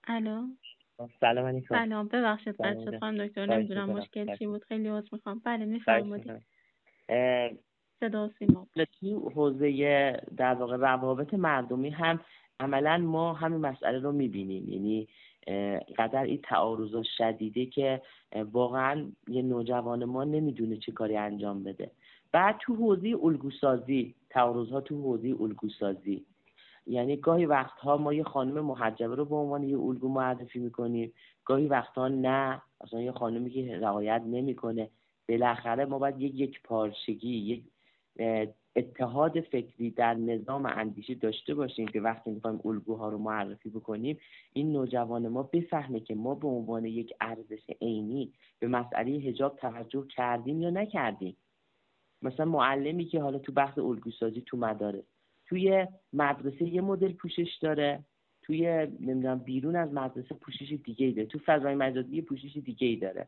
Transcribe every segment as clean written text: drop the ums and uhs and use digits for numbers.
الو. سلام علیکم. سلام، ببخشید قطع شد سلام. خانم دکتر، خواهش نمیدونم میکنم. مشکل چی بود. خیلی عذر میخوام. بله خواهش میفرمایید. میکنم. صدا و سیما. تو حوزه در واقع روابط مردمی هم عملا ما همین مسئله رو میبینیم، یعنی قدر این تعارض شدیده که واقعا یه نوجوان ما نمیدونه چه کاری انجام بده. بعد تو حوزه الگوسازی، تعارض‌ها تو حوزه الگوسازی، یعنی گاهی وقتها ما یه خانم محجبه رو به عنوان یه الگو معرفی میکنیم، گاهی وقتها نه، اصلا یه خانمی که رعایت نمیکنه. بالاخره ما باید یک پارچگی، یک اتحاد فکری در نظام اندیشه داشته باشیم که وقتی میخوایم الگوها رو معرفی بکنیم این نوجوان ما بفهمه که ما به عنوان یک ارزش عینی به مسئله حجاب توجه کردیم یا نکردیم. مثلا معلمی که حالا تو بحث الگوسازی تو مدارس، توی مدرسه یه مدل پوشش داره، توی نمیدونم بیرون از مدرسه پوشش دیگه‌ای داره، تو فضای مجازی پوشش دیگه‌ای داره.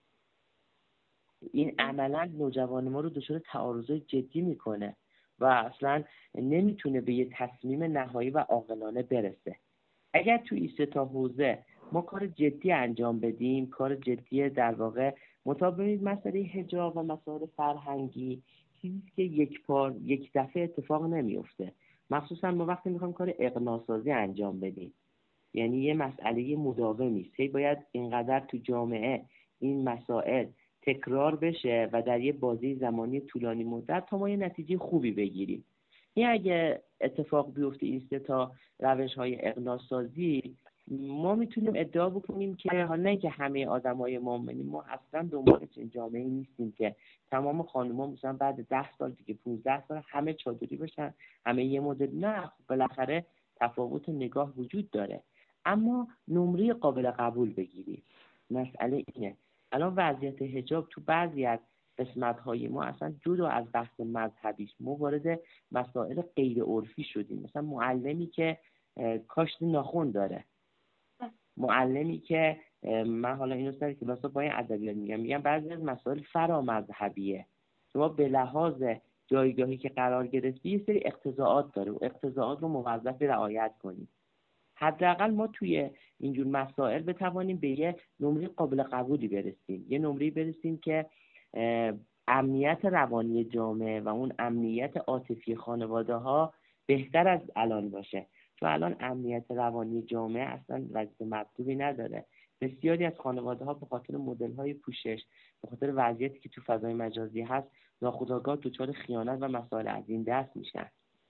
این عملا نوجوان ما رو دچار تعارضای جدی میکنه و اصلا نمیتونه به یه تصمیم نهایی و عاقلانه برسه. اگر تو این سه تا حوزه ما کار جدی انجام بدیم، کار جدی در واقع مطابق مسئله حجاب و مسائل فرهنگی، چیزی که یک دفعه اتفاق نمیفته. مخصوصا ما وقتی میخوایم کار اقناع‌سازی انجام بدیم، یعنی یه مسئله مداومی است، باید اینقدر تو جامعه این مسائل تکرار بشه و در یه بازی زمانی طولانی مدت تا ما یه نتیجه خوبی بگیریم. این اگه اتفاق بیفته این سه تا روش‌های اقناع‌سازی، ما میتونیم ادعا بکنیم که حالا نه که همه آدمای مؤمنین، ما اصلا دنبال این جامعه نیستیم که تمام خانوما مثلا بعد 10 سال دیگه 15 سال همه چادری بشن، همه یه مدل. نه، بالاخره تفاوت نگاه وجود داره، اما نمره قابل قبول بگیریم. مسئله اینه الان وضعیت حجاب تو بعضی از قسمت‌های ما اصلا جدا از بحث مذهبی است، ما وارد مسائل غیر عرفی شدیم. مثلا معلمی که کاشت ناخن داره، معلمی که من حالا اینو سر کلاسا با این ادبیات میگم بعضی از مسائل فرامذهبیه، شما به لحاظ جایگاهی که قرار گرفتی یه سری اقتضاعات داره و اقتضاعات رو موظف رعایت کنید. حداقل ما توی اینجور مسائل بتوانیم به یه نمره قابل قبولی برسیم، یه نمره برسیم که امنیت روانی جامعه و اون امنیت عاطفی خانواده ها بهتر از الان باشه. چون الان امنیت روانی جامعه اصلا وضعیت مطلوبی نداره. بسیاری از خانواده ها به خاطر مدل های پوشش، به خاطر وضعیتی که تو فضای مجازی هست، ناخودآگاه دچار خیانت و مسائل از این دست میشن.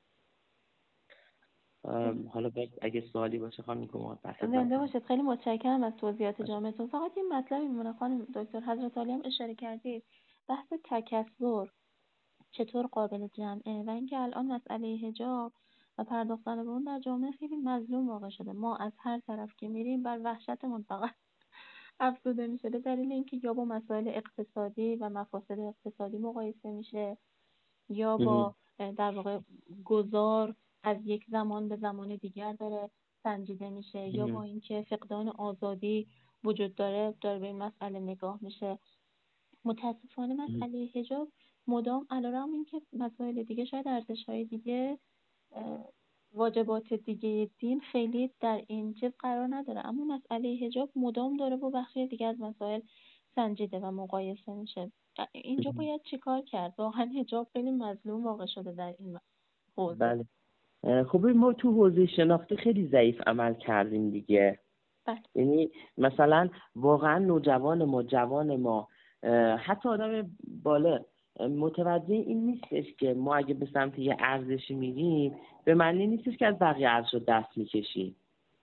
حالا اگه سوالی باشه خانم کمال زنده باشید. خیلی متشکرم از توضیحات جامعتون. فقط این مطلبی میمونه خانم دکتر، حضرت عالی هم اشاره کردید، بحث تکثر چطور قابل جمعه و اینکه الان مسئله حجاب و پرداختن به اون در جامعه خیلی مظلوم واقع شده. ما از هر طرف که میریم بر وحشتمون فقط افزوده میشه به دلیل اینکه یا با مسائل اقتصادی و مفاسد اقتصادی مقایسه میشه یا با در واقع گذار از یک زمان به زمان دیگر داره سنجیده میشه یا با اینکه فقدان آزادی وجود داره به این مسئله نگاه میشه. متاسفانه مسئله حجاب مدام علیرغم اینکه مسائل دیگه شاید ارزش‌های دیگه واجبات دیگه دین خیلی در این چیز قرار نداره، اما مسئله حجاب مدام داره با بخشی دیگه از مسائل سنجیده و مقایسه میشه. اینجا باید چیکار کرد؟ واقعا حجاب خیلی مظلوم واقع شده در این حوزه. بله. خب ما تو حوزه شناختی خیلی ضعیف عمل کردیم دیگه. یعنی مثلا واقعا نوجوان ما، جوان ما، حتی آدم بالغ متوجه این نیستش که ما اگه به سمت یه ارزشی میریم به معنی نیستش که از بقیه ارزش رو دست میکشیم.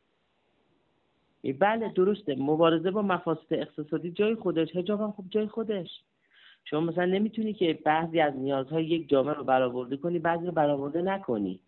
بله درسته، مبارزه با مفاسد اقتصادی جای خودش، حجاب هم خب جای خودش. شما مثلا نمیتونی که بعضی از نیازهای یک جامعه رو برآورده کنی، بعضی رو برآورده نکنی.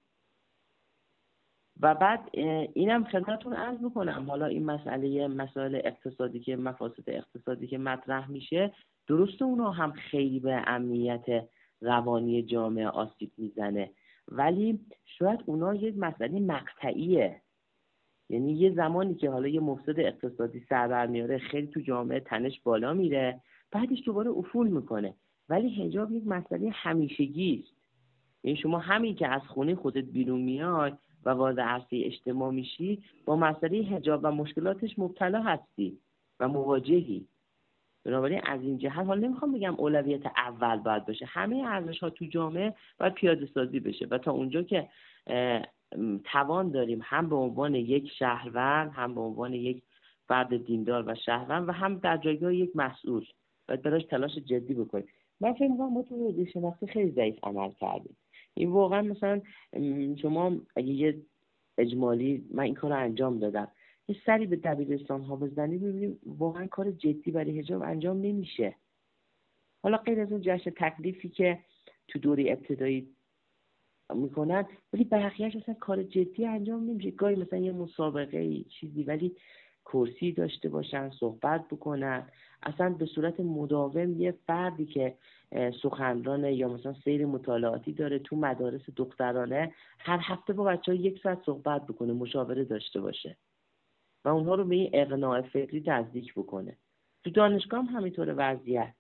و بعد اینم خدمتتون عرض میکنم، حالا این مسائل اقتصادی که مفاسد اقتصادی که مطرح میشه، درسته اونا هم خیلی به امنیت روانی جامعه آسیب میزنه، ولی شاید اونا یه مسئله مقطعیه. یعنی یه زمانی که حالا یه مفسد اقتصادی سر در میاره، خیلی تو جامعه تنش بالا میره، بعدش دوباره افول میکنه. ولی حجاب یک مسئله همیشگی است. یعنی شما همین که از خونه خودت بیرون میای و وارد عرصه اجتماع میشی با مسئله حجاب و مشکلاتش مبتلا هستی و مواجهی. بنابراین از این جهت حالا نمیخوام بگم اولویت اول باید باشه، همه ارزش‌ها تو جامعه باید پیاده سازی بشه و تا اونجا که توان داریم هم به عنوان یک شهروند، هم به عنوان یک فرد دیندار و شهروند و هم در جایگاه یک مسئول باید براش تلاش جدی بکنیم. من فکر می‌کنم ما تو حوزه شناختی خیلی ضعیف عمل کردیم. این واقعا مثلا شما اگه یه اجمالی من این کار رو انجام دادم، یه سری به دبیرستان ها بزنید ببینید واقعا کار جدی برای حجاب انجام نمیشه. حالا غیر از اون جشن تکلیفی که تو دوره ابتدایی میکنن، ولی بقیه‌اش اصلا کار جدی انجام نمیشه. گاهی مثلا یه مسابقه چیزی، ولی کرسی داشته باشن، صحبت بکنن، اصلا به صورت مداوم یه فردی که سخنرانه یا مثلا سیر مطالعاتی داره تو مدارس دخترانه هر هفته با بچه‌ها 1 ساعت صحبت بکنه، مشاوره داشته باشه و اونها رو به این اقناع فکری نزدیک بکنه. تو دانشگاه هم همینطور وضعیت.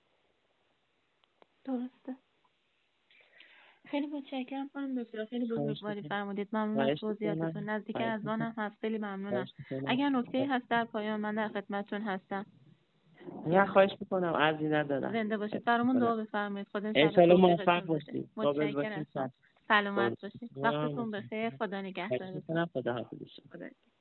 درسته. خیلی متشکرم خانم دکتر، خیلی بزرگواری فرمودید. ممنون از توضیحاتتون. نزدیک اذانم هست، خیلی ممنونم. اگر نکته‌ای هست در پایان من در خدمتتون هستم. نه خواهش میکنم، عرضی ندارم. زنده باشید. برامون دعا بفرمایید. خدا ان شاءالله موفق باشید. متشکرم. سلامت باشید. وقتتون بخیر. خدا نگهدارتون. خدا حافظ.